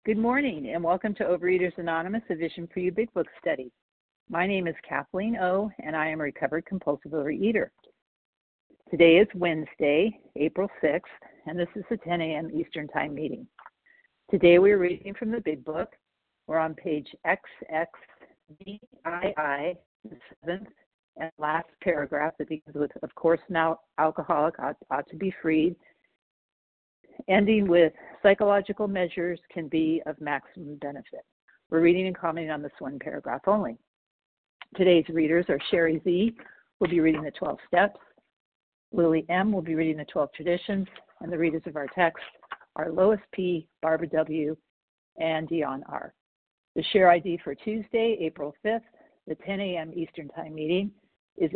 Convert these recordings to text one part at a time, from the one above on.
Good morning and welcome to Overeaters Anonymous, a Vision for You Big Book study. My name is Kathleen O, and I am a recovered compulsive overeater. Today is Wednesday, April 6th, and this is the 10 a.m. Eastern Time meeting. Today we are reading from the Big Book. We're on page XXVII, the seventh and last paragraph that begins with, of course, now alcoholic ought to be freed, ending with psychological measures can be of maximum benefit. We're reading and commenting on this one paragraph only. Today's readers are Sherry Z, will be reading the 12 steps. Lily M will be reading the 12 traditions, and the readers of our text are Lois P, Barbara W, and Dion R. The share ID for Tuesday, April 5th, the 10 a.m. Eastern Time meeting is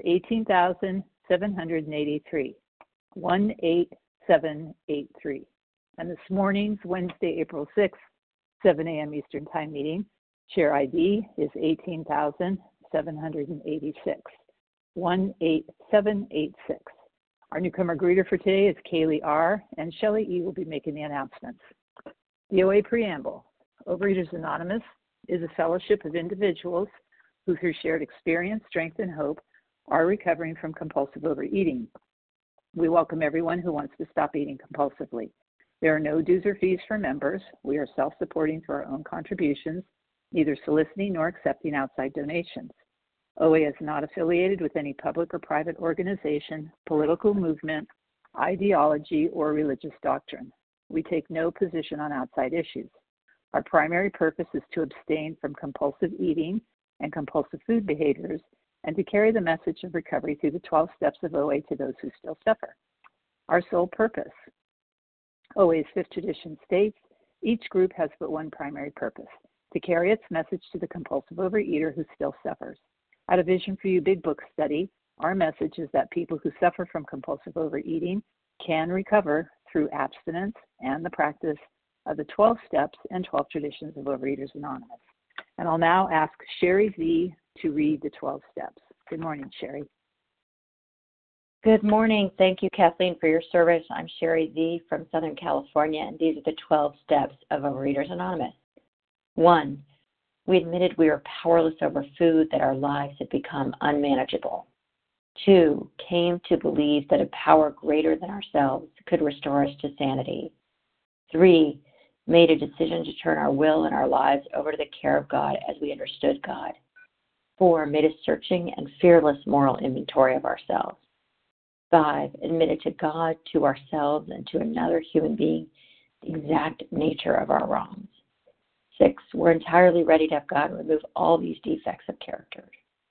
18,783, 18783. And this morning's Wednesday, April 6th, 7 a.m. Eastern Time meeting, share ID is 18,786, 18786. Our newcomer greeter for today is Kaylee R., and Shelley E. will be making the announcements. The OA Preamble. Overeaters Anonymous is a fellowship of individuals who, through shared experience, strength, and hope, are recovering from compulsive overeating. We welcome everyone who wants to stop eating compulsively. There are no dues or fees for members. We are self-supporting through our own contributions, neither soliciting nor accepting outside donations. OA is not affiliated with any public or private organization, political movement, ideology, or religious doctrine. We take no position on outside issues. Our primary purpose is to abstain from compulsive eating and compulsive food behaviors and to carry the message of recovery through the 12 steps of OA to those who still suffer. Our sole purpose. OA's fifth tradition states, each group has but one primary purpose, to carry its message to the compulsive overeater who still suffers. At a Vision for You Big Book study, our message is that people who suffer from compulsive overeating can recover through abstinence and the practice of the 12 steps and 12 traditions of Overeaters Anonymous. And I'll now ask Sherry Z to read the 12 steps. Good morning, Sherry. Good morning. Thank you, Kathleen, for your service. I'm Sherry Z. from Southern California, and these are the 12 steps of Overeaters Anonymous. 1. We admitted we were powerless over food, that our lives had become unmanageable. 2. Came to believe that a power greater than ourselves could restore us to sanity. 3. Made a decision to turn our will and our lives over to the care of God as we understood God. 4. Made a searching and fearless moral inventory of ourselves. 5. Admitted to God, to ourselves, and to another human being the exact nature of our wrongs. 6. We're entirely ready to have God remove all these defects of character.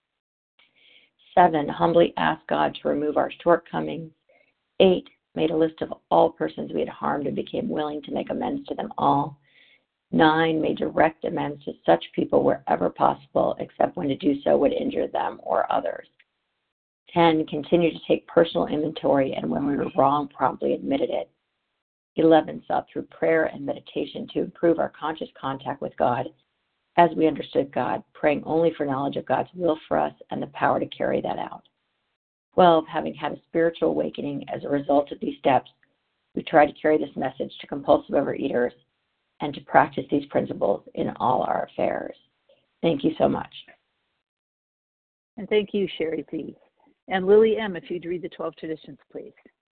7. Humbly asked God to remove our shortcomings. 8. Made a list of all persons we had harmed and became willing to make amends to them all. 9. Made direct amends to such people wherever possible, except when to do so would injure them or others. 10. Continued to take personal inventory, and when we were wrong, promptly admitted it. 11. Sought through prayer and meditation to improve our conscious contact with God as we understood God, praying only for knowledge of God's will for us and the power to carry that out. 12. Having had a spiritual awakening as a result of these steps, we try to carry this message to compulsive overeaters and to practice these principles in all our affairs. Thank you so much. And thank you, Sherry Z. And Lily M., if you'd read the 12 traditions, please.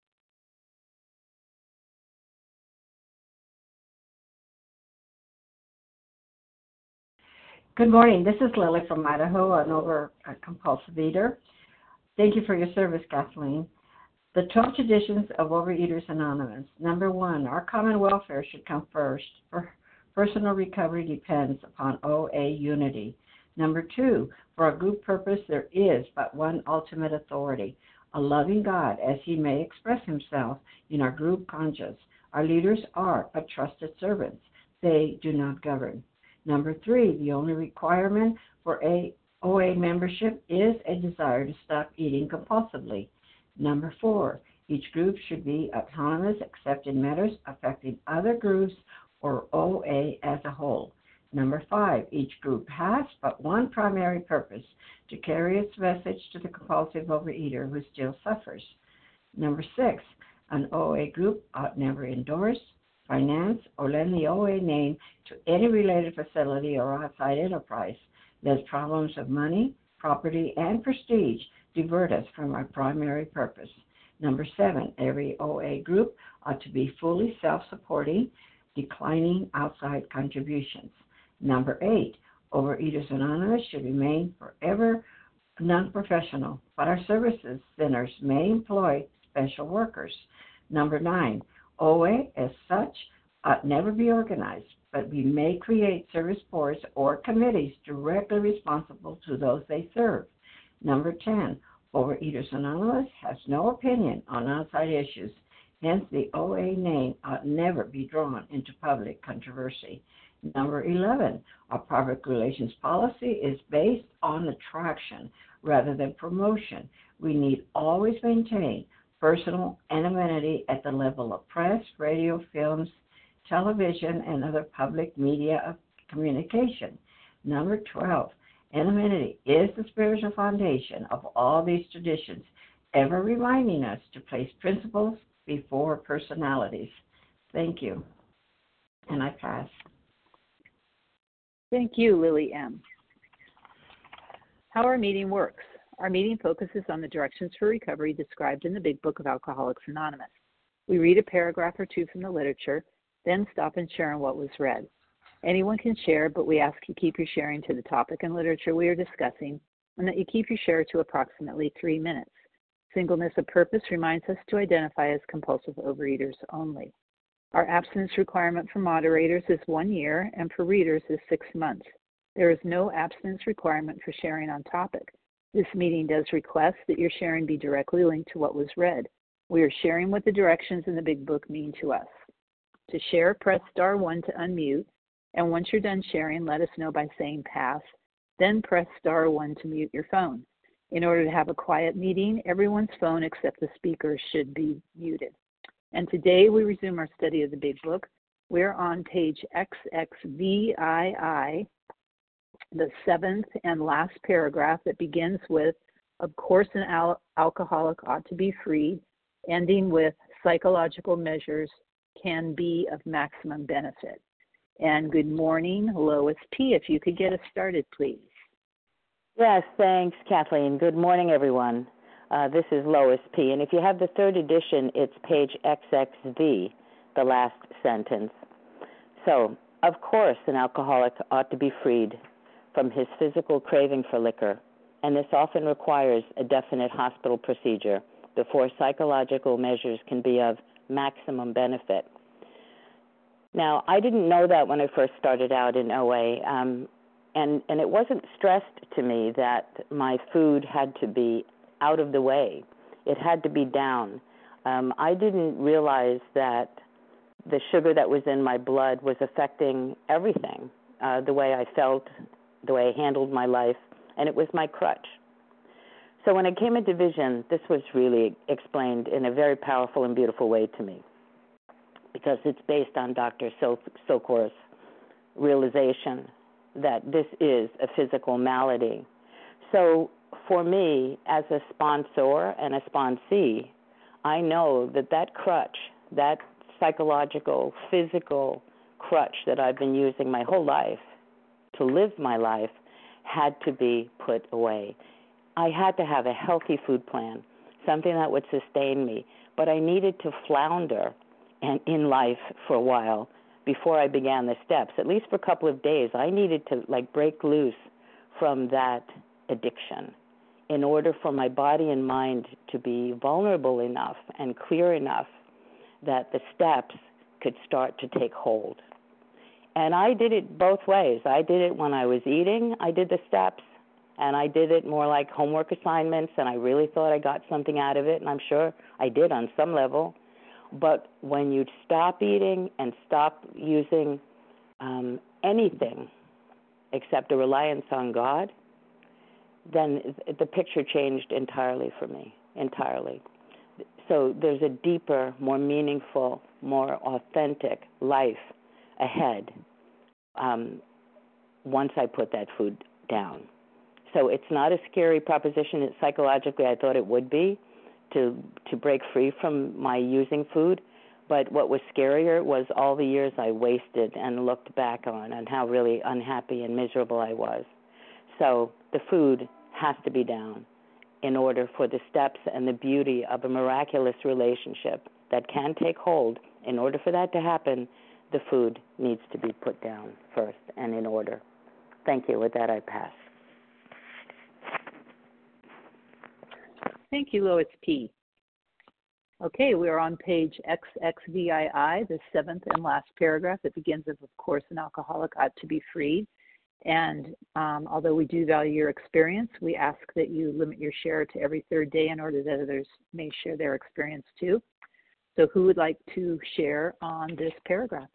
Good morning. This is Lily from Idaho, a compulsive eater. Thank you for your service, Kathleen. The 12 traditions of Overeaters Anonymous. Number 1, our common welfare should come first. Personal recovery depends upon OA unity. Number 2, for a group purpose, there is but one ultimate authority, a loving God as he may express himself in our group conscience. Our leaders are but trusted servants. They do not govern. Number 3, the only requirement for OA membership is a desire to stop eating compulsively. Number 4, each group should be autonomous except in matters affecting other groups or OA as a whole. Number 5, each group has but one primary purpose, to carry its message to the compulsive overeater who still suffers. Number 6, an OA group ought never endorse, finance, or lend the OA name to any related facility or outside enterprise. Let problems of money, property, and prestige divert us from our primary purpose. Number 7, every OA group ought to be fully self-supporting, declining outside contributions. Number 8, Overeaters Anonymous should remain forever non-professional, but our services centers may employ special workers. Number 9, OA as such ought never be organized, but we may create service boards or committees directly responsible to those they serve. Number 10, Overeaters Anonymous has no opinion on outside issues, hence the OA name ought never be drawn into public controversy. Number 11, our public relations policy is based on attraction rather than promotion. We need always maintain personal anonymity at the level of press, radio, films, television, and other public media of communication. Number 12, anonymity is the spiritual foundation of all these traditions, ever reminding us to place principles before personalities. Thank you. And I pass. Thank you, Lily M. How our meeting works. Our meeting focuses on the directions for recovery described in the Big Book of Alcoholics Anonymous. We read a paragraph or two from the literature, then stop and share on what was read. Anyone can share, but we ask you keep your sharing to the topic and literature we are discussing, and that you keep your share to approximately 3 minutes. Singleness of purpose reminds us to identify as compulsive overeaters only. Our abstinence requirement for moderators is 1 year, and for readers is 6 months. There is no abstinence requirement for sharing on topic. This meeting does request that your sharing be directly linked to what was read. We are sharing what the directions in the Big Book mean to us. To share, press star 1 to unmute, and once you're done sharing, let us know by saying pass, then press star 1 to mute your phone. In order to have a quiet meeting, everyone's phone except the speaker should be muted. And today we resume our study of the Big Book. We're on page XXVII, the 7th and last paragraph that begins with, of course an alcoholic ought to be freed, ending with psychological measures can be of maximum benefit. And good morning, Lois P. If you could get us started, please. Yes, thanks, Kathleen. Good morning, everyone. This is Lois P. And if you have the 3rd edition, it's page XXV, the last sentence. So, of course, an alcoholic ought to be freed from his physical craving for liquor, and this often requires a definite hospital procedure before psychological measures can be of maximum benefit. Now, I didn't know that when I first started out in OA, and it wasn't stressed to me that my food had to be out of the way. It had to be down. I didn't realize that the sugar that was in my blood was affecting everything, the way I felt, the way I handled my life, and it was my crutch. So when I came into vision, this was really explained in a very powerful and beautiful way to me, because it's based on Dr. Socor's realization that this is a physical malady. So for me, as a sponsor and a sponsee, I know that crutch, that psychological, physical crutch that I've been using my whole life to live my life had to be put away. I had to have a healthy food plan, something that would sustain me, but I needed to flounder in life for a while before I began the steps. At least for a couple of days, I needed to break loose from that addiction in order for my body and mind to be vulnerable enough and clear enough that the steps could start to take hold. And I did it both ways. I did it when I was eating. I did the steps, and I did it more like homework assignments, and I really thought I got something out of it, and I'm sure I did on some level. But when you stop eating and stop using anything except a reliance on God, then the picture changed entirely for me, entirely. So there's a deeper, more meaningful, more authentic life ahead once I put that food down. So it's not a scary proposition. Psychologically, I thought it would be to break free from my using food, But what was scarier was all the years I wasted and looked back on and how really unhappy and miserable I was. So the food has to be down in order for the steps and the beauty of a miraculous relationship that can take hold. In order for that to happen, the food needs to be put down first and in order. Thank you. With that, I pass. Thank you, Lois P. Okay, we are on page XXVII, the seventh and last paragraph. It begins with, of course, an alcoholic ought to be freed. And although we do value your experience, we ask that you limit your share to every third day in order that others may share their experience too. So who would like to share on this paragraph?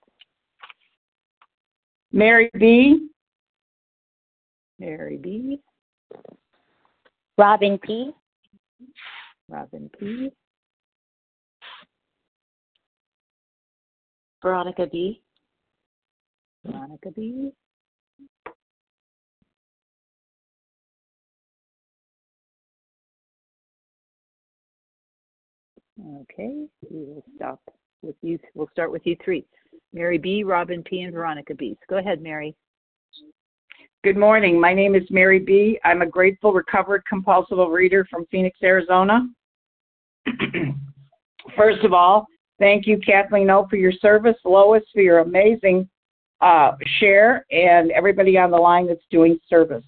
Mary B. Mary B. Robin P. Robin P. Veronica B. Veronica B. Okay, we will stop with you. We'll start with you three. Mary B., Robin P., and Veronica B. So go ahead, Mary. Good morning. My name is Mary B. I'm a grateful, recovered, compulsive overeater from Phoenix, Arizona. First of all, thank you, Kathleen O., for your service, Lois, for your amazing share, and everybody on the line that's doing service.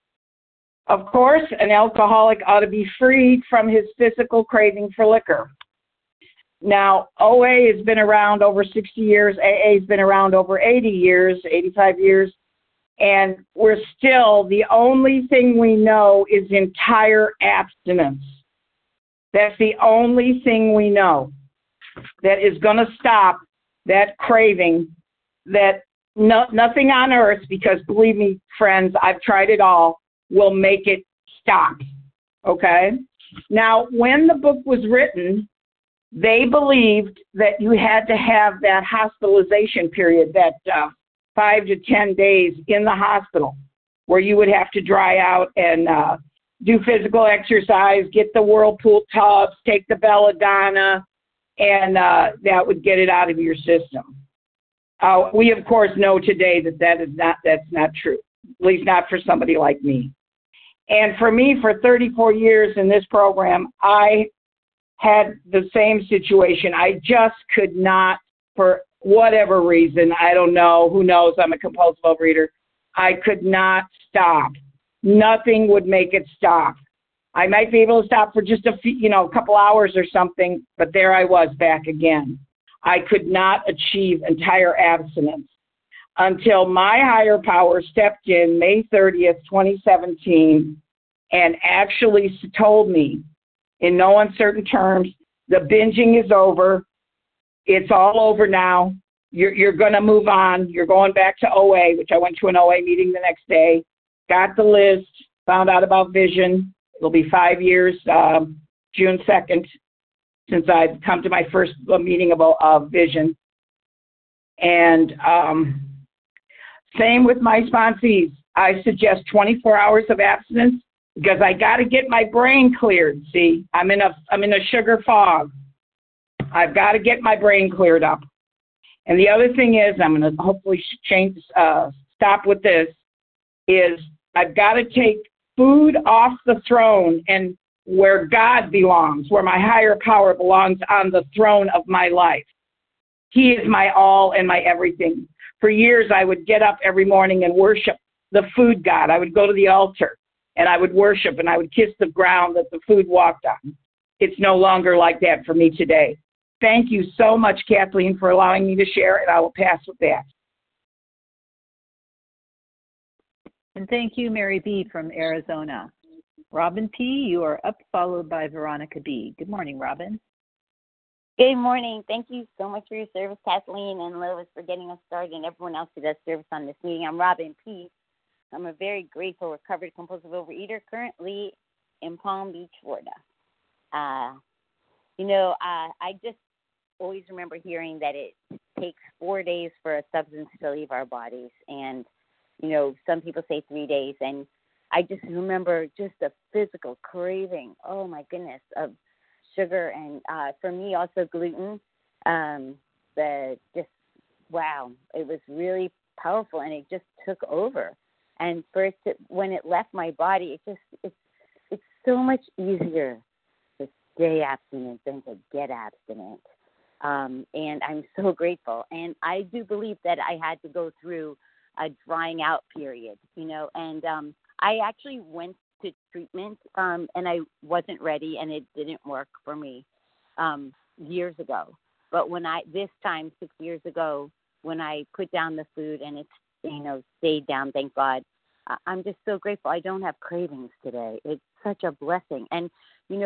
Of course, an alcoholic ought to be freed from his physical craving for liquor. Now, OA has been around over 60 years. AA has been around over 80 years, 85 years. And we're still, the only thing we know is entire abstinence. That's the only thing we know that is going to stop that craving, that nothing on earth, because believe me, friends, I've tried it all, will make it stop, okay? Now, when the book was written, they believed that you had to have that hospitalization period, that 5 to 10 days in the hospital, where you would have to dry out and do physical exercise, get the whirlpool tubs, take the belladonna, and that would get it out of your system. We, of course, know today that that's not true, at least not for somebody like me. And for me, for 34 years in this program, I had the same situation. I just could not, for whatever reason, I don't know, who knows, I'm a compulsive overeater, I could not stop. Nothing would make it stop. I might be able to stop for just a couple hours or something, but there I was back again. I could not achieve entire abstinence until my higher power stepped in May 30th, 2017, and actually told me in no uncertain terms, the binging is over. It's all over now. You're going to move on. You're going back to OA, which I went to an OA meeting the next day, got the list, found out about Vision. It'll be 5 years, June 2nd, since I've come to my first meeting of Vision. And same with my sponsees. I suggest 24 hours of abstinence because I got to get my brain cleared. See, I'm in a sugar fog. I've got to get my brain cleared up. And the other thing is, I'm going to hopefully stop with this, is I've got to take food off the throne and where God belongs, where my higher power belongs, on the throne of my life. He is my all and my everything. For years, I would get up every morning and worship the food god. I would go to the altar and I would worship and I would kiss the ground that the food walked on. It's no longer like that for me today. Thank you so much, Kathleen, for allowing me to share, and I will pass with that. And thank you, Mary B. from Arizona. Robin P., you are up, followed by Veronica B. Good morning, Robin. Good morning. Thank you so much for your service, Kathleen and Lois, for getting us started, and everyone else who does service on this meeting. I'm Robin P. I'm a very grateful, recovered compulsive overeater, currently in Palm Beach, Florida. I just always remember hearing that it takes 4 days for a substance to leave our bodies, and some people say 3 days, and I just remember just a physical craving, oh my goodness, of sugar, and for me also gluten. The just wow, it was really powerful, and it just took over. And first, when it left my body, it's so much easier to stay abstinent than to get abstinent. And I'm so grateful. And I do believe that I had to go through a drying out period, and I actually went to treatment, and I wasn't ready, and it didn't work for me years ago. But this time, 6 years ago, when I put down the food and it, stayed down, thank God, I'm just so grateful. I don't have cravings today. It's such a blessing. And, we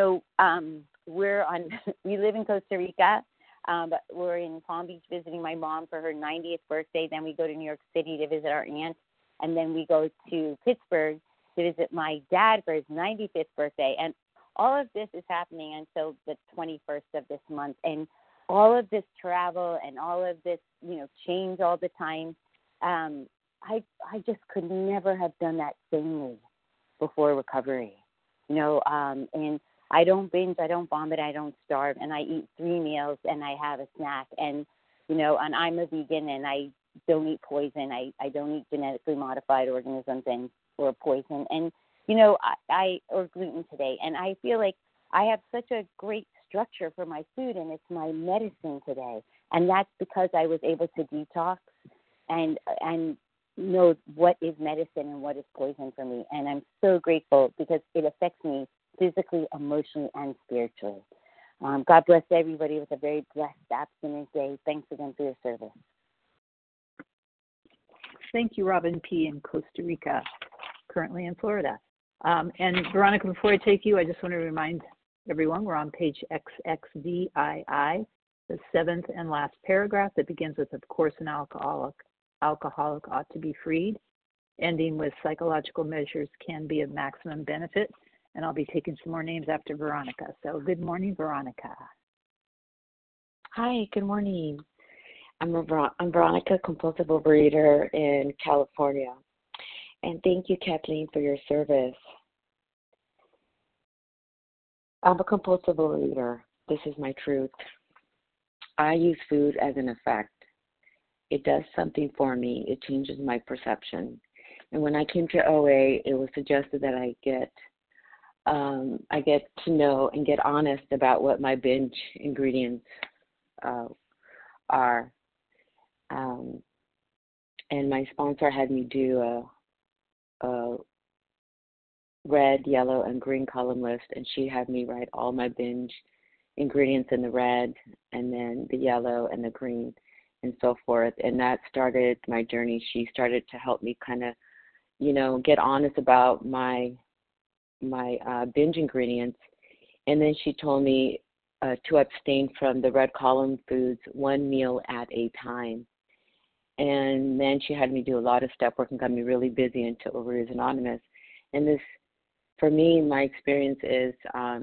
live in Costa Rica, but we're in Palm Beach visiting my mom for her 90th birthday. Then we go to New York City to visit our aunt. And then we go to Pittsburgh to visit my dad for his 95th birthday. And all of this is happening until the 21st of this month. And all of this travel and all of this, change all the time, I just could never have done that sanely before recovery, and I don't binge, I don't vomit, I don't starve, and I eat 3 meals and I have a snack, and, and I'm a vegan and I don't eat poison. I don't eat genetically modified organisms or poison, and, or gluten today. And I feel like I have such a great structure for my food, and it's my medicine today. And that's because I was able to detox and know what is medicine and what is poison for me. And I'm so grateful because it affects me physically, emotionally, and spiritually. God bless everybody with a very blessed abstinent day. Thanks again for your service. Thank you, Robin P. in Costa Rica, currently in Florida. And Veronica, before I take you, I just want to remind everyone we're on page XXVII, the 7th and last paragraph that begins with, of course, an alcoholic ought to be freed, ending with psychological measures can be of maximum benefit. And I'll be taking some more names after Veronica. So good morning, Veronica. Hi, good morning. I'm Veronica, compulsive overeater in California. And thank you, Kathleen, for your service. I'm a compulsive overeater. This is my truth. I use food as an effect. It does something for me. It changes my perception. And when I came to OA, it was suggested that I get to know and get honest about what my binge ingredients are. And my sponsor had me do a red, yellow, and green column list, and she had me write all my binge ingredients in the red, and then the yellow and the green, and so forth. And that started my journey. She started to help me kind of, get honest about my binge ingredients. And then she told me to abstain from the red column foods 1 meal at a time. And then she had me do a lot of step work and got me really busy into Overeaters Anonymous. And this, for me, my experience is,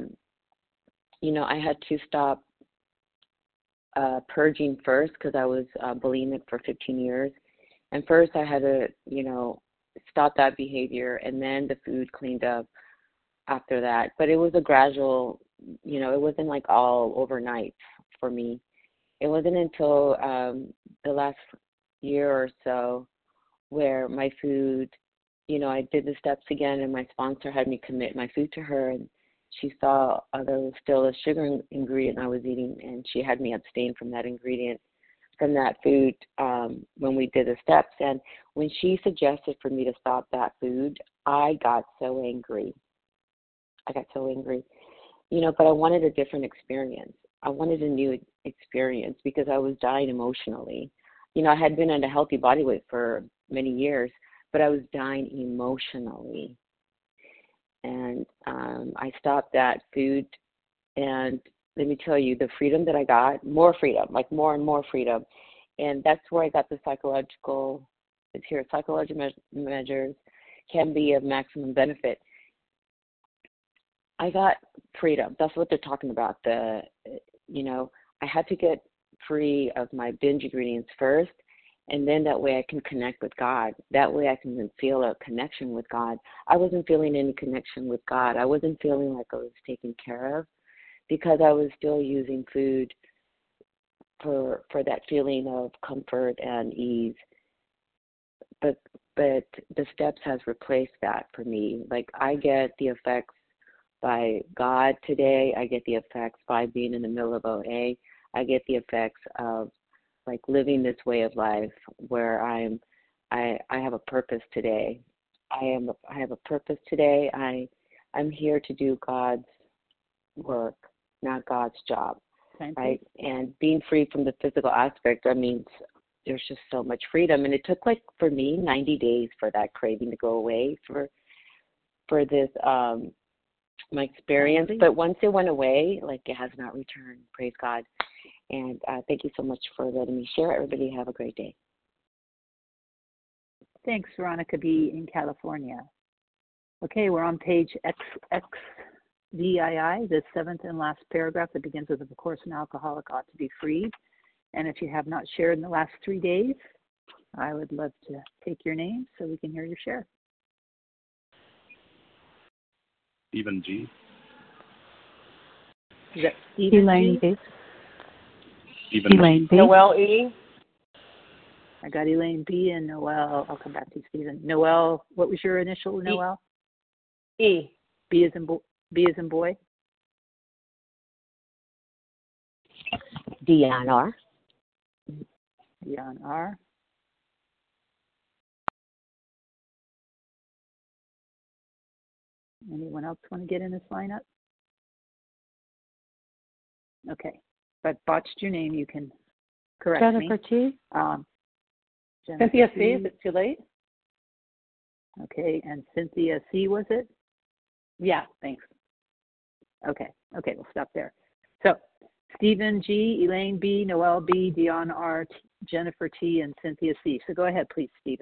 I had to stop purging first because I was bulimic for 15 years. And first I had to, stop that behavior, and then the food cleaned up after that. But it was a gradual, it wasn't like all overnight for me. It wasn't until the last year or so where my food, I did the steps again, and my sponsor had me commit my food to her, and she saw there was still a sugar ingredient I was eating, and she had me abstain from that ingredient, from that food when we did the steps. And when she suggested for me to stop that food, I got so angry. But I wanted a different experience. I wanted a new experience because I was dying emotionally. I had been at a healthy body weight for many years, but I was dying emotionally. And I stopped that food, and let me tell you, the freedom that I got, more freedom, like more and more freedom. And that's where I got the psychological measures can be of maximum benefit. I got freedom. That's what they're talking about. I had to get free of my binge ingredients first, and then that way I can connect with God. That way I can feel a connection with God. I wasn't feeling any connection with God. I wasn't feeling like I was taken care of because I was still using food that feeling of comfort and ease. But the steps has replaced that for me. Like, I get the effects by God today. I get the effects by being in the middle of OA. I get the effects of like living this way of life where I have a purpose today. I have a purpose today. I'm here to do God's work, not God's job. Right? And being free from the physical aspect, I mean, there's just so much freedom. And it took, like, for me, 90 days for that craving to go away for this, my experience. But once it went away, like, it has not returned. Praise God. And thank you so much for letting me share. Everybody have a great day. Thanks, Veronica B. in California. Okay, we're on page XXVII, the seventh and last paragraph that begins with, of course, an alcoholic ought to be freed. And if you have not shared in the last 3 days, I would love to take your name so we can hear your share. Stephen G. Is that Stephen Elaine G? Elaine B. Noel E. I got Elaine B. and Noel. I'll come back to you, Stephen. Noel, what was your initial, Noel? E. B as in boy. Dion R. Dion R. Anyone else want to get in this lineup? Okay. If I botched your name, you can correct Jennifer me. T. Cynthia C. Is it too late? Okay. And Cynthia C. was it? Yeah, thanks. Okay, we'll stop there. So, Stephen G., Elaine B., Noel B., Dion R., Jennifer T., and Cynthia C. So go ahead, please, Stephen.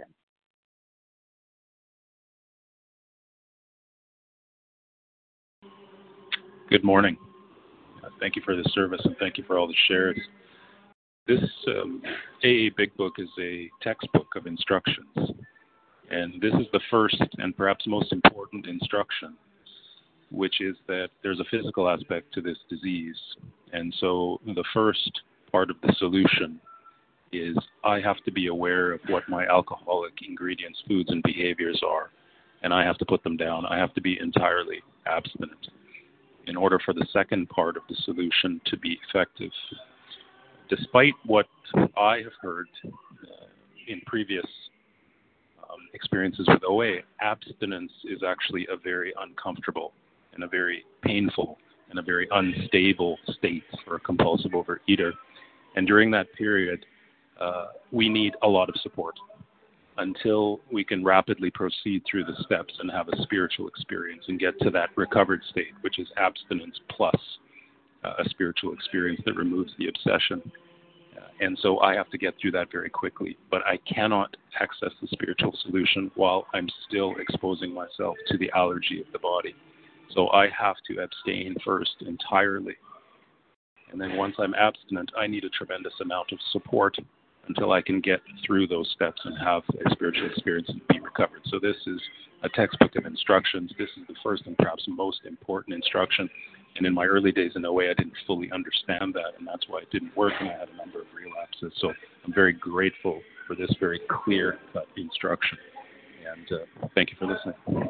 Good morning. Thank you for the service and thank you for all the shares. This AA Big Book is a textbook of instructions. And this is the first and perhaps most important instruction, which is that there's a physical aspect to this disease. And so the first part of the solution is I have to be aware of what my alcoholic ingredients, foods, and behaviors are, and I have to put them down. I have to be entirely abstinent in order for the second part of the solution to be effective. Despite what I have heard in previous experiences with OA, abstinence is actually a very uncomfortable and a very painful and a very unstable state for a compulsive overeater. And during that period, we need a lot of support until we can rapidly proceed through the steps and have a spiritual experience and get to that recovered state, which is abstinence plus a spiritual experience that removes the obsession. And so I have to get through that very quickly. But I cannot access the spiritual solution while I'm still exposing myself to the allergy of the body. So I have to abstain first entirely. And then once I'm abstinent, I need a tremendous amount of support until I can get through those steps and have a spiritual experience and be recovered. So this is a textbook of instructions. This is the first and perhaps most important instruction. And in my early days in OA, I didn't fully understand that, and that's why it didn't work, and I had a number of relapses. So I'm very grateful for this very clear-cut instruction. And thank you for listening.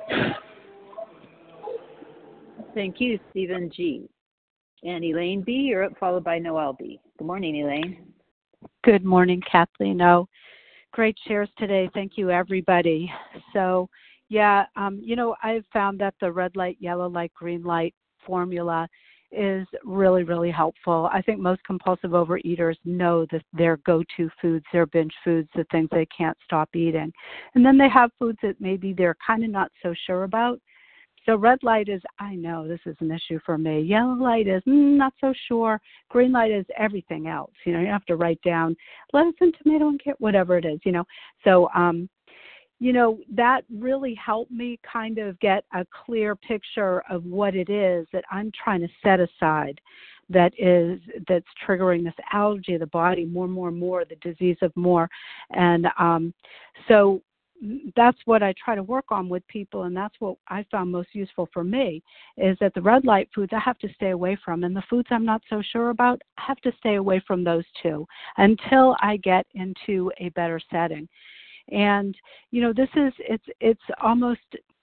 Thank you, Stephen G. And Elaine B., you're up, followed by Noel B. Good morning, Elaine. Good morning, Kathleen. Oh, great shares today. Thank you, everybody. So, yeah, I've found that the red light, yellow light, green light formula is really, really helpful. I think most compulsive overeaters know that their go-to foods, their binge foods, the things they can't stop eating. And then they have foods that maybe they're kind of not so sure about. So red light is, I know this is an issue for me. Yellow light is, not so sure. Green light is everything else. You have to write down lettuce and tomato and carrot, whatever it is, So, that really helped me kind of get a clear picture of what it is that I'm trying to set aside that's triggering this allergy of the body more, the disease of more. And so that's what I try to work on with people, and that's what I found most useful for me, is that the red light foods I have to stay away from, and the foods I'm not so sure about, I have to stay away from those too until I get into a better setting. And, it's almost,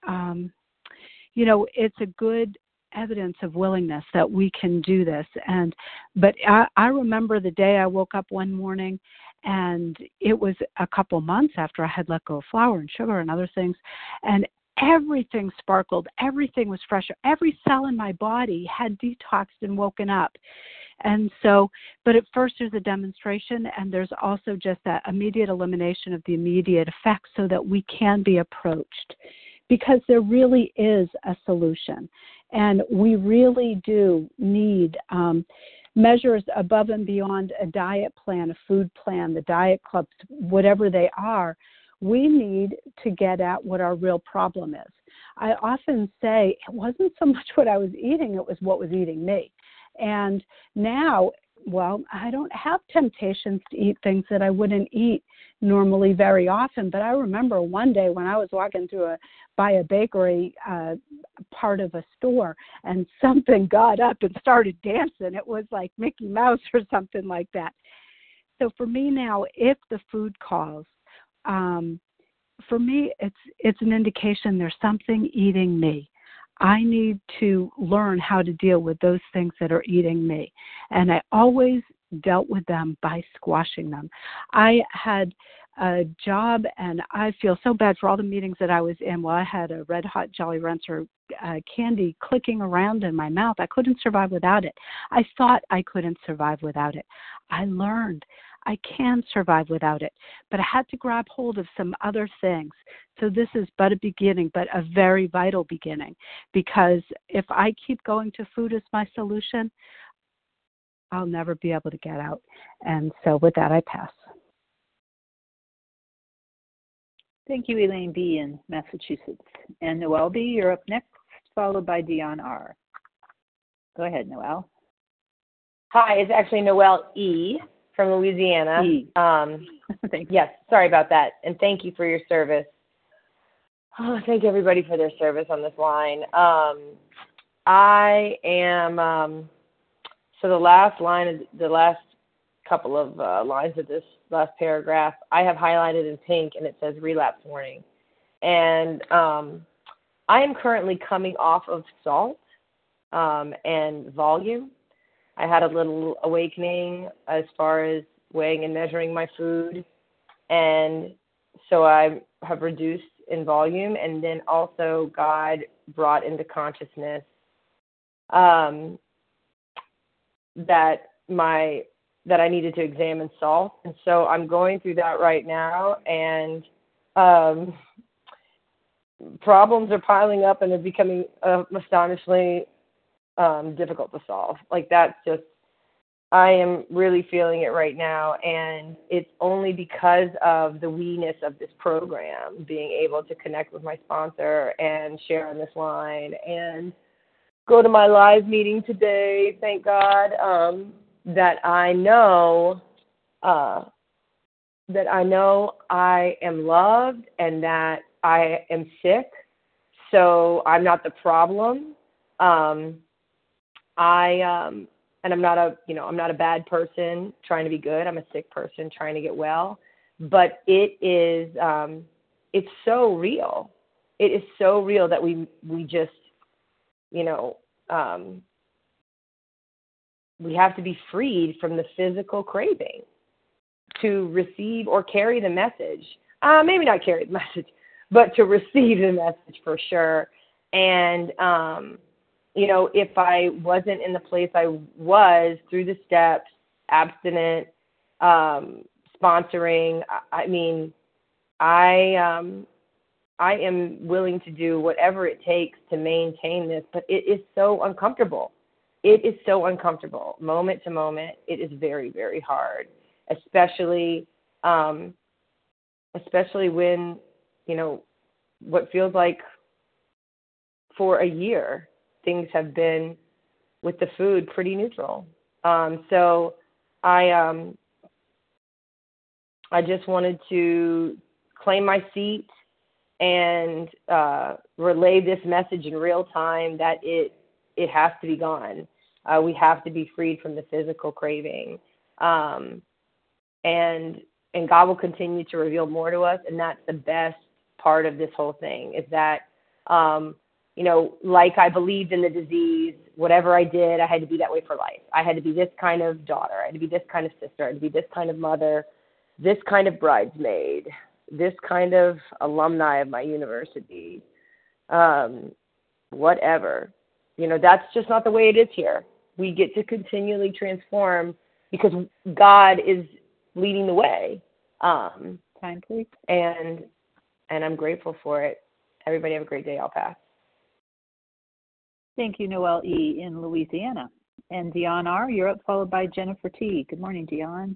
it's a good evidence of willingness that we can do this. But I remember the day I woke up one morning, and it was a couple months after I had let go of flour and sugar and other things, and everything sparkled, everything was fresh, every cell in my body had detoxed and woken up. And so, but at first there's a demonstration, and there's also just that immediate elimination of the immediate effects so that we can be approached, because there really is a solution. And we really do need measures above and beyond a diet plan, a food plan, the diet clubs, whatever they are. We need to get at what our real problem is. I often say it wasn't so much what I was eating, it was what was eating me. And now, I don't have temptations to eat things that I wouldn't eat normally very often. But I remember one day when I was walking by a bakery part of a store, and something got up and started dancing. It was like Mickey Mouse or something like that. So for me now, if the food calls, for me, it's an indication there's something eating me. I need to learn how to deal with those things that are eating me. And I always dealt with them by squashing them. I had a job, and I feel so bad for all the meetings that I was in. Well, I had a Red Hot Jolly Rancher candy clicking around in my mouth. I couldn't survive without it. I thought I couldn't survive without it. I learned I can survive without it, but I had to grab hold of some other things. So this is but a beginning, but a very vital beginning, because if I keep going to food as my solution, I'll never be able to get out. And so with that, I pass. Thank you, Elaine B. in Massachusetts. And Noelle B., you're up next, followed by Dion R. Go ahead, Noelle. Hi, it's actually Noelle E. from Louisiana. Thanks. Yes, sorry about that. And thank you for your service. Thank everybody for their service on this line. I am, so the last line, the last couple of lines of this last paragraph, I have highlighted in pink, and it says relapse warning. And I am currently coming off of salt and volume. I had a little awakening as far as weighing and measuring my food. And so I have reduced in volume. And then also God brought into consciousness that I needed to examine salt. And so I'm going through that right now. And problems are piling up and are becoming astonishingly difficult to solve. Like, that's just, I am really feeling it right now, and it's only because of the we-ness of this program, being able to connect with my sponsor and share on this line and go to my live meeting today, thank God, that I know I am loved and that I am sick, so I'm not the problem. And I'm not a bad person trying to be good. I'm a sick person trying to get well. But it is, it's so real. It is so real that we just, we have to be freed from the physical craving to receive or carry the message. Maybe not carry the message, but to receive the message for sure. And, if I wasn't in the place I was through the steps, abstinent, sponsoring, I am willing to do whatever it takes to maintain this, but it is so uncomfortable. It is so uncomfortable, moment to moment. It is very, very hard, especially when, what feels like for a year, things have been with the food pretty neutral. So I just wanted to claim my seat and relay this message in real time that it has to be gone. We have to be freed from the physical craving. And God will continue to reveal more to us, and that's the best part of this whole thing, is that, like I believed in the disease, whatever I did, I had to be that way for life. I had to be this kind of daughter. I had to be this kind of sister. I had to be this kind of mother, this kind of bridesmaid, this kind of alumni of my university, whatever. That's just not the way it is here. We get to continually transform because God is leading the way. Time, please. And I'm grateful for it. Everybody have a great day. I'll pass. Thank you, Noelle E. in Louisiana. And Dion R., you're up, followed by Jennifer T. Good morning, Dion.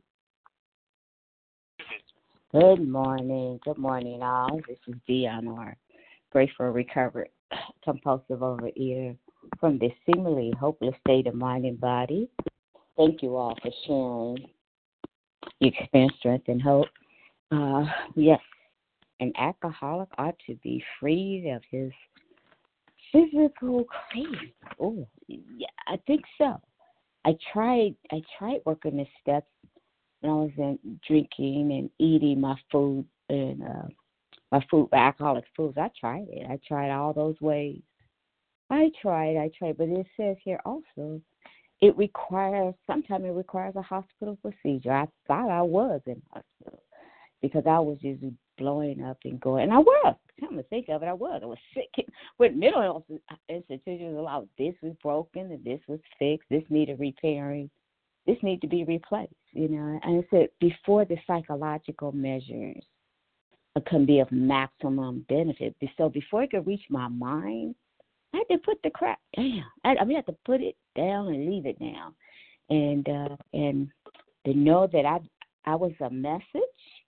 Good morning. Good morning, all. This is Dion R., grateful recovered compulsive overeater from this seemingly hopeless state of mind and body. Thank you all for sharing your experience, strength, and hope. Yes, an alcoholic ought to be freed of his physical craving. Oh, yeah, I think so. I tried working the steps when I was drinking and eating my food and alcoholic foods. I tried it. I tried all those ways. I tried, but it says here also sometimes it requires a hospital procedure. I thought I was in hospital because I was just blowing up and going, and I was. Come to think of it, I was sick with mental health institutions. A lot of this was broken and this was fixed. This needed repairing. This needed to be replaced, And I said before the psychological measures can be of maximum benefit. So before it could reach my mind, I had to put the crap down. I had to put it down and leave it down, and to know that I was a message.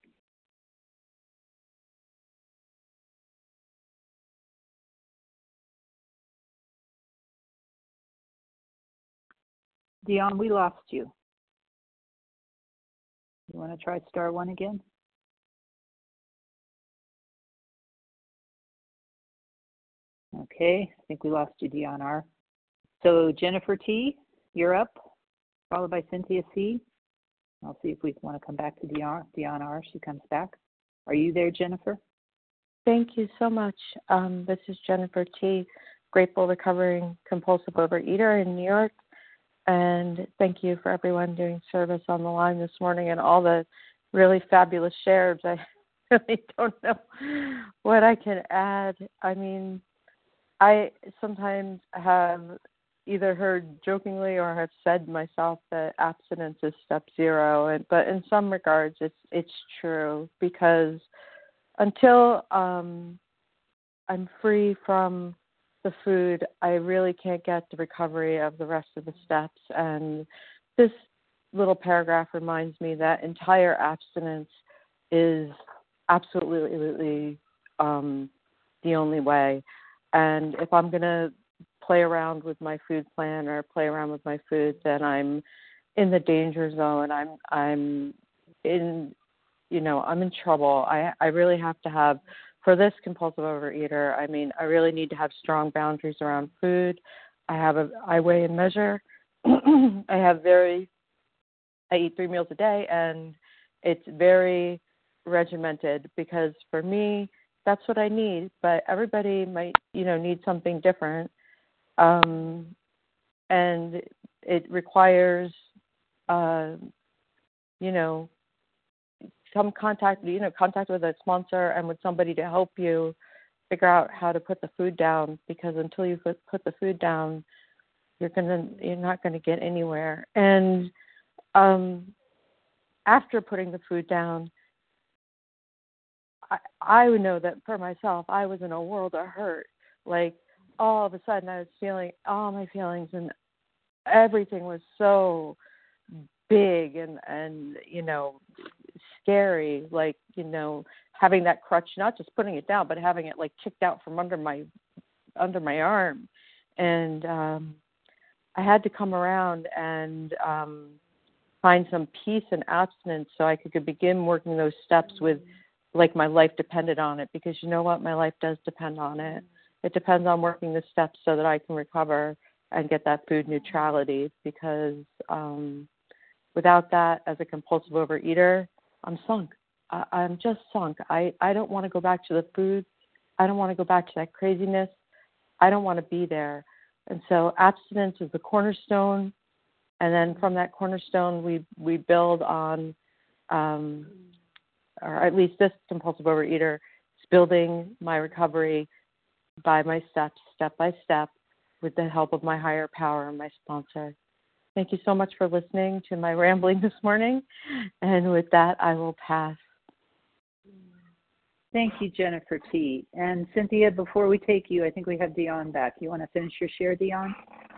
Dion, we lost you. You want to try star one again? Okay, I think we lost you, Dion R. So Jennifer T., you're up, followed by Cynthia C. I'll see if we want to come back to Dion R. She comes back. Are you there, Jennifer? Thank you so much. This is Jennifer T., grateful recovering compulsive overeater in New York. And thank you for everyone doing service on the line this morning and all the really fabulous shares. I really don't know what I can add. I mean, I sometimes have either heard jokingly or have said myself that abstinence is step 0, but in some regards it's true, because until I'm free from the food, I really can't get the recovery of the rest of the steps. And this little paragraph reminds me that entire abstinence is absolutely the only way. And if I'm going to play around with my food plan or play around with my food, then I'm in the danger zone. I'm in trouble. I really have to have, for this compulsive overeater, I really need to have strong boundaries around food. I weigh and measure. I eat 3 meals a day, and it's very regimented, because for me, that's what I need. But everybody might, need something different. And it requires, some contact with a sponsor and with somebody to help you figure out how to put the food down, because until you put the food down, you're not going to get anywhere. And after putting the food down, I would know that for myself, I was in a world of hurt. Like, all of a sudden I was feeling all my feelings, and everything was so big and scary, like, having that crutch, not just putting it down, but having it like kicked out from under my arm. And I had to come around and find some peace and abstinence so I could begin working those steps with like my life depended on it, because you know what? My life does depend on it. It depends on working the steps so that I can recover and get that food neutrality, because without that, as a compulsive overeater, I'm sunk. I'm just sunk. I don't want to go back to the food. I don't want to go back to that craziness. I don't want to be there. And so abstinence is the cornerstone. And then from that cornerstone, we build on, or at least this compulsive overeater is building my recovery by my steps, step by step, with the help of my higher power and my sponsor. Thank you so much for listening to my rambling this morning. And with that, I will pass. Thank you, Jennifer T. And Cynthia, before we take you, I think we have Dion back. You want to finish your share, Dion?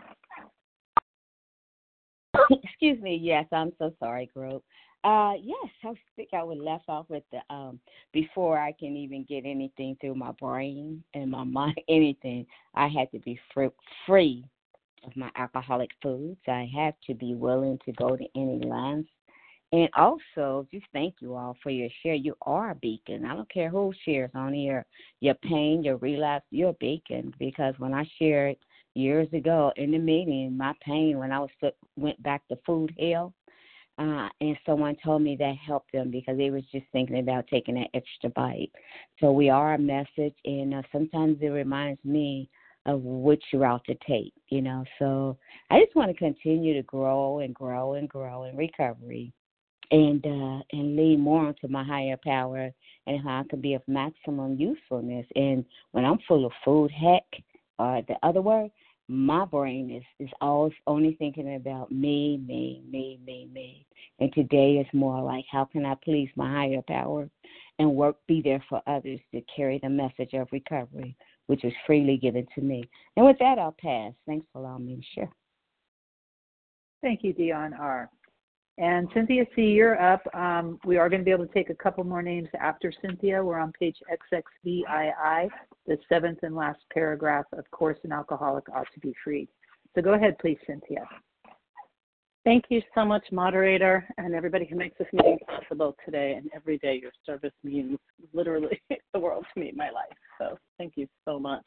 Excuse me. Yes, I'm so sorry, group. Yes, I think I would left off with the before I can even get anything through my brain and my mind, anything, I had to be free of my alcoholic foods. I have to be willing to go to any lengths. And also, just thank you all for your share. You are a beacon. I don't care who shares on here. Your pain, your relapse, you're a beacon. Because when I shared years ago in the meeting, my pain when I went back to food hell, and someone told me that helped them because they was just thinking about taking that extra bite. So we are a message, and sometimes it reminds me of which route to take, you know. So I just want to continue to grow and grow and grow in recovery, and lead more into my higher power and how I can be of maximum usefulness. And when I'm full of food heck, or the other word, my brain is always only thinking about me. And today is more like, how can I please my higher power and be there for others to carry the message of recovery, which is freely given to me. And with that, I'll pass. Thanks for allowing me to share. Thank you, Dion R. And Cynthia C., you're up. We are going to be able to take a couple more names after Cynthia. We're on page XXVII, the seventh and last paragraph. Of course, an alcoholic ought to be freed. So go ahead, please, Cynthia. Thank you so much, moderator, and everybody who makes this meeting possible today and every day. Your service means literally the world to me, my life. So thank you so much.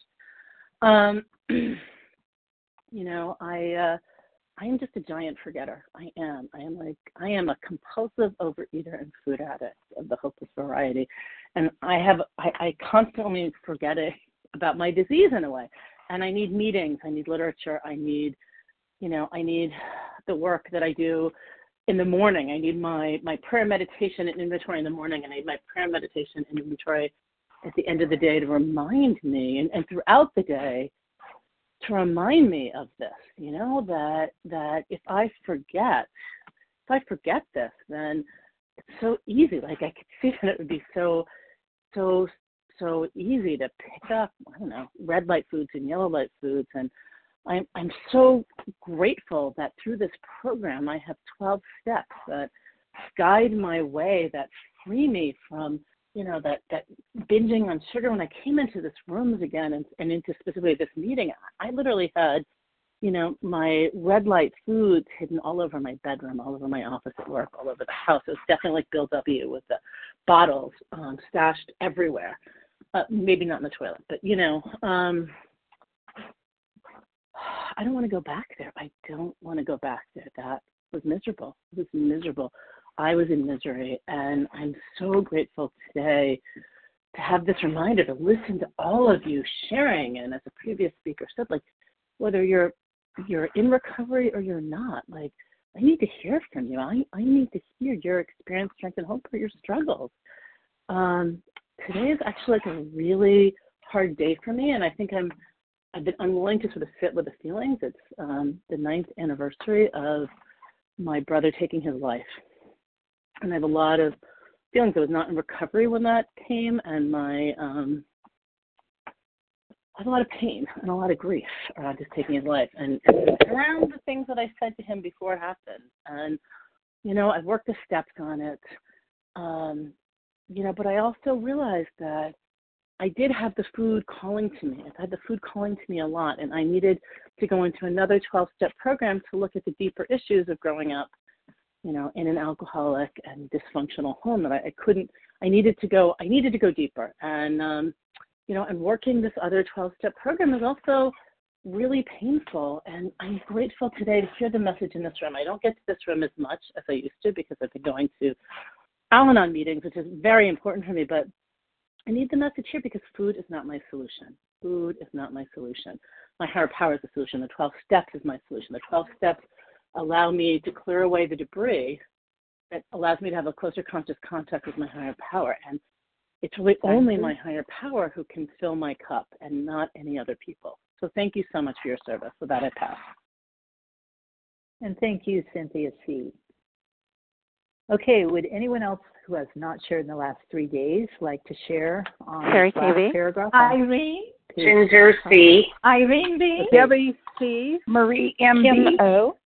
I am just a giant forgetter. I am a compulsive overeater and food addict of the hopeless variety. And I constantly forget about my disease in a way. And I need meetings, I need literature, I need the work that I do in the morning. I need my prayer, meditation, and inventory in the morning, and I need my prayer, meditation, and inventory at the end of the day to remind me and throughout the day to remind me of this, that if I forget this, then it's so easy. Like I could see that it would be so easy to pick up, red light foods and yellow light foods. And I'm so grateful that through this program I have 12 steps that guide my way, that free me from that binging on sugar. When I came into this rooms again and into specifically this meeting, I literally had, my red light foods hidden all over my bedroom, all over my office at work, all over the house. It was definitely like Bill W. with the bottles stashed everywhere. Maybe not in the toilet, but, I don't want to go back there. I don't want to go back there. That was miserable. It was miserable. I was in misery, and I'm so grateful today to have this reminder, to listen to all of you sharing. And as a previous speaker said, like, whether you're in recovery or you're not, like, I need to hear from you. I need to hear your experience, strength, and hope for your struggles. Today is actually like a really hard day for me, and I think I've been unwilling to sort of sit with the feelings. It's the 9th anniversary of my brother taking his life. And I have a lot of feelings. I was not in recovery when that came, and I have a lot of pain and a lot of grief around his taking his life, and around the things that I said to him before it happened. And, I've worked the steps on it, but I also realized that I did have the food calling to me. I had the food calling to me a lot, and I needed to go into another 12-step program to look at the deeper issues of growing up, in an alcoholic and dysfunctional home that I I needed to go deeper. And, and working this other 12-step program is also really painful. And I'm grateful today to hear the message in this room. I don't get to this room as much as I used to because I've been going to Al-Anon meetings, which is very important for me, but I need the message here because food is not my solution. Food is not my solution. My higher power is the solution. The 12 steps is my solution. The 12 steps allow me to clear away the debris that allows me to have a closer conscious contact with my higher power. And it's really only my higher power who can fill my cup and not any other people. So thank you so much for your service. With that, I pass. And thank you, Cynthia C. Okay, would anyone else who has not shared in the last 3 days like to share on Sherry this last TV. paragraph? Irene. Ginger C. Irene B. Debbie C. Marie M. Kim B. O.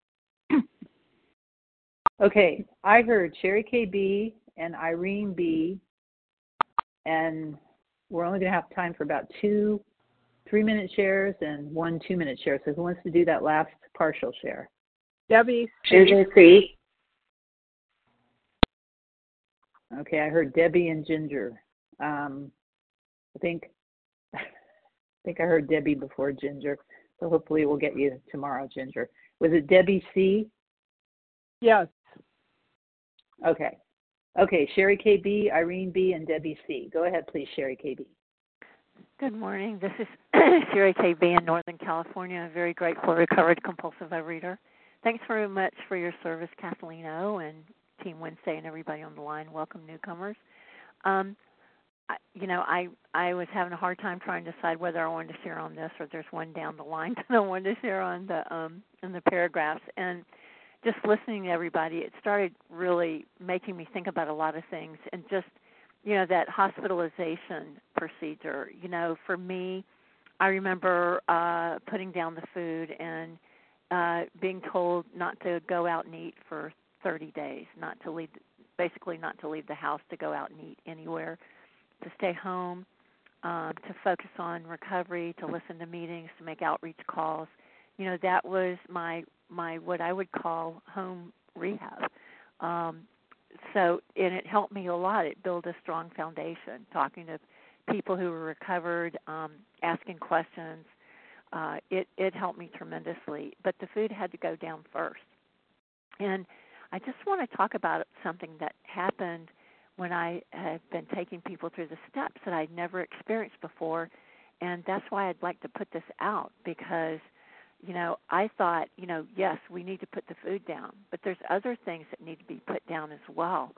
Okay, I heard Sherry KB and Irene B. And we're only going to have time for about 2 3-minute shares and 1 2-minute share. So who wants to do that last partial share? Debbie C. Ginger C. Okay, I heard Debbie and Ginger. I think I heard Debbie before Ginger. So hopefully we'll get you tomorrow, Ginger. Was it Debbie C? Yes. Okay. Okay, Sherry KB, Irene B, and Debbie C. Go ahead, please, Sherry KB. Good morning. This is Sherry KB in Northern California. I'm very grateful, recovered compulsive overeater. Thanks very much for your service, Kathleen O, and Team Wednesday and everybody on the line. Welcome, newcomers. I was having a hard time trying to decide whether I wanted to share on this or there's one down the line that I wanted to share on in the paragraphs. And just listening to everybody, it started really making me think about a lot of things. And just, that hospitalization procedure, for me, I remember putting down the food and being told not to go out and eat for 30 days, not to leave the house to go out and eat anywhere, to stay home, to focus on recovery, to listen to meetings, to make outreach calls. That was my what I would call home rehab. And it helped me a lot. It built a strong foundation, talking to people who were recovered, asking questions. It helped me tremendously. But the food had to go down first. And I just want to talk about something that happened when I had been taking people through the steps that I'd never experienced before. And that's why I'd like to put this out because, I thought, yes, we need to put the food down, but there's other things that need to be put down as well.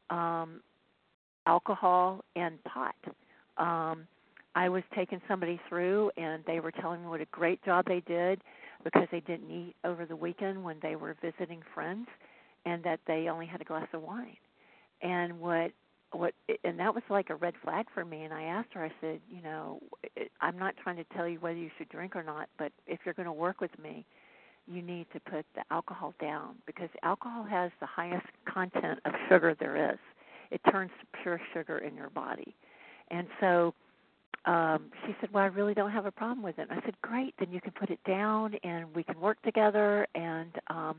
Alcohol and pot. I was taking somebody through, and they were telling me what a great job they did because they didn't eat over the weekend when they were visiting friends, and that they only had a glass of wine. And and that was like a red flag for me. And I asked her, I said, I'm not trying to tell you whether you should drink or not, but if you're going to work with me, you need to put the alcohol down because alcohol has the highest content of sugar there is. It turns to pure sugar in your body. And so she said, well, I really don't have a problem with it. And I said, great, then you can put it down and we can work together and,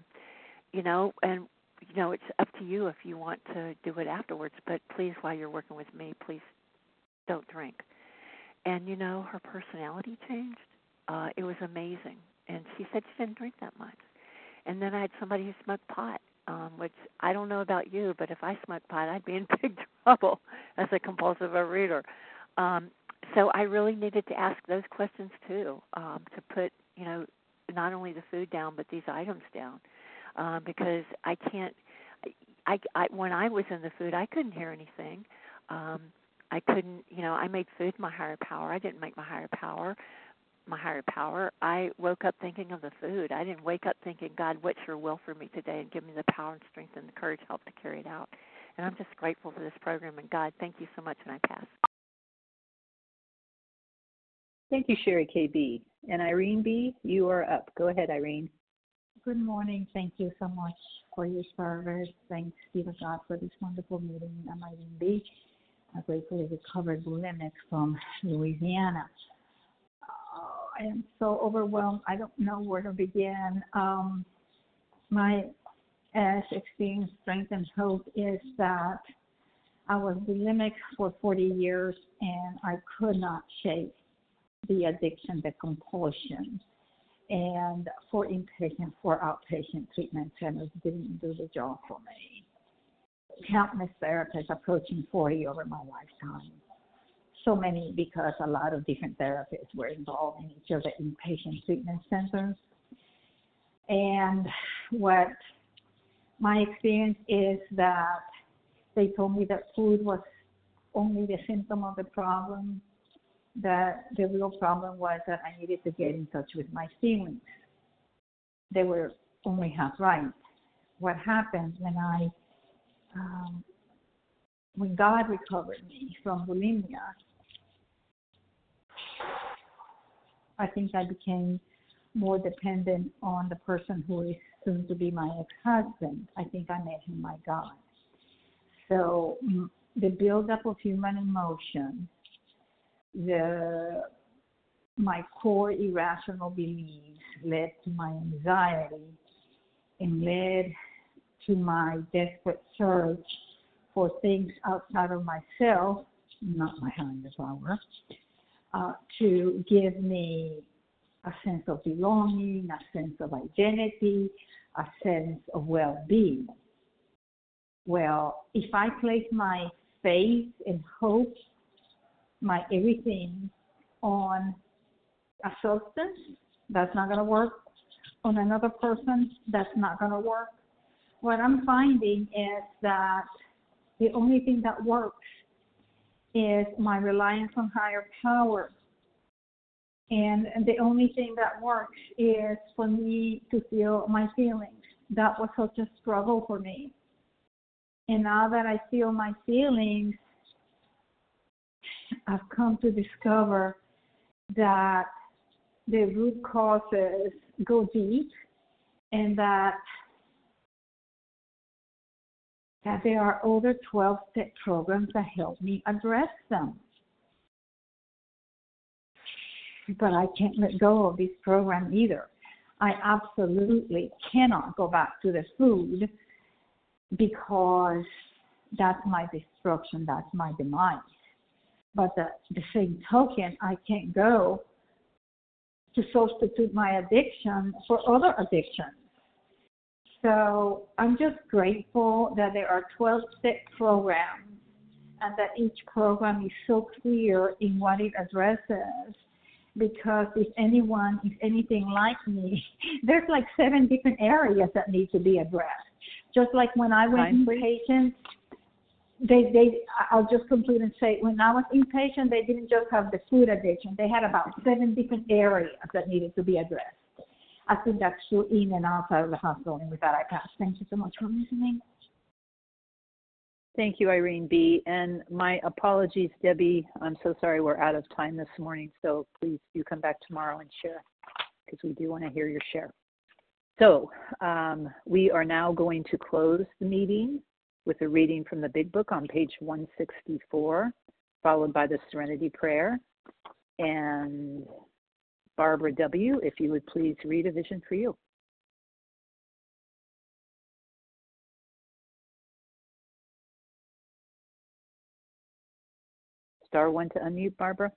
it's up to you if you want to do it afterwards, but please, while you're working with me, please don't drink. And, her personality changed. It was amazing. And she said she didn't drink that much. And then I had somebody who smoked pot, which I don't know about you, but if I smoked pot, I'd be in big trouble as a compulsive overeater. So I really needed to ask those questions, too, to put, not only the food down, but these items down. Because I can't, when I was in the food, I couldn't hear anything. I couldn't, I made food my higher power. I didn't make my higher power my higher power. I woke up thinking of the food. I didn't wake up thinking, God, what's your will for me today? And give me the power and strength and the courage to help to carry it out. And I'm just grateful for this program. And God, thank you so much, and I pass. Thank you, Sherry KB. And Irene B., you are up. Go ahead, Irene. Good morning. Thank you so much for your service. Thanks be to God for this wonderful meeting. I'm Irene B., a gratefully recovered bulimic from Louisiana. I am so overwhelmed. I don't know where to begin. My experience, strength, and hope is that I was bulimic for 40 years, and I could not shake the addiction, the compulsion. And 4 inpatient, 4 outpatient treatment centers didn't do the job for me. Countless therapists, approaching 40 over my lifetime. So many, because a lot of different therapists were involved in each of the inpatient treatment centers. And what my experience is that they told me that food was only the symptom of the problem, that the real problem was that I needed to get in touch with my feelings. They were only half right. What happened when God recovered me from bulimia, I think I became more dependent on the person who is soon to be my ex-husband. I think I made him my God. So the buildup of human emotion, my core irrational beliefs led to my anxiety and led to my desperate search for things outside of myself, not my higher power, to give me a sense of belonging, a sense of identity, a sense of well-being. Well, if I place my faith and hope, my everything on a substance, that's not going to work. On another person, that's not going to work. What I'm finding is that the only thing that works is my reliance on higher power. And the only thing that works is for me to feel my feelings. That was such a struggle for me. And now that I feel my feelings, I've come to discover that the root causes go deep, and that there are other 12-step programs that help me address them. But I can't let go of this program either. I absolutely cannot go back to the food, because that's my destruction, that's my demise. But the same token, I can't go to substitute my addiction for other addictions. So I'm just grateful that there are 12-step programs, and that each program is so clear in what it addresses. Because if anything like me, there's like 7 different areas that need to be addressed. Just like when I went inpatient, I'll just conclude and say, when I was inpatient, they didn't just have the food addiction. They had about 7 different areas that needed to be addressed. I think that's true in and outside of the hospital. And with that, I pass. Thank you so much for listening. Thank you, Irene B. And my apologies, Debbie. I'm so sorry we're out of time this morning. So please do come back tomorrow and share, because we do want to hear your share. So we are now going to close the meeting with a reading from the Big Book on page 164, followed by the Serenity Prayer. And Barbara W., if you would please read A Vision for You. Star 1 to unmute, Barbara.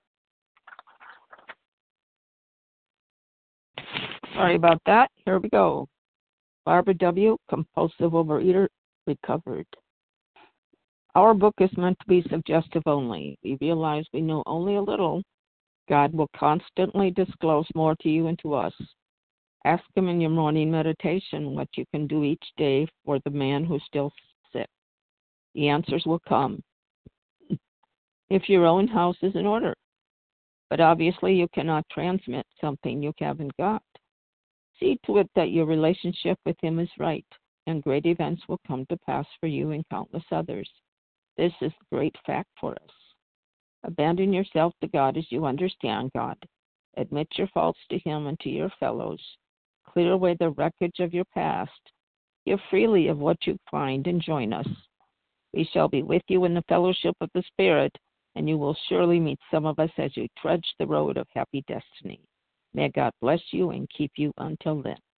Sorry about that. Here we go. Barbara W., compulsive overeater, recovered. Our book is meant to be suggestive only. We realize we know only a little. God will constantly disclose more to you and to us. Ask Him in your morning meditation what you can do each day for the man who's still sick. The answers will come. If your own house is in order. But obviously you cannot transmit something you haven't got. See to it that your relationship with Him is right, and great events will come to pass for you and countless others. This is a great fact for us. Abandon yourself to God as you understand God. Admit your faults to Him and to your fellows. Clear away the wreckage of your past. Give freely of what you find and join us. We shall be with you in the fellowship of the Spirit, and you will surely meet some of us as you trudge the road of happy destiny. May God bless you and keep you until then.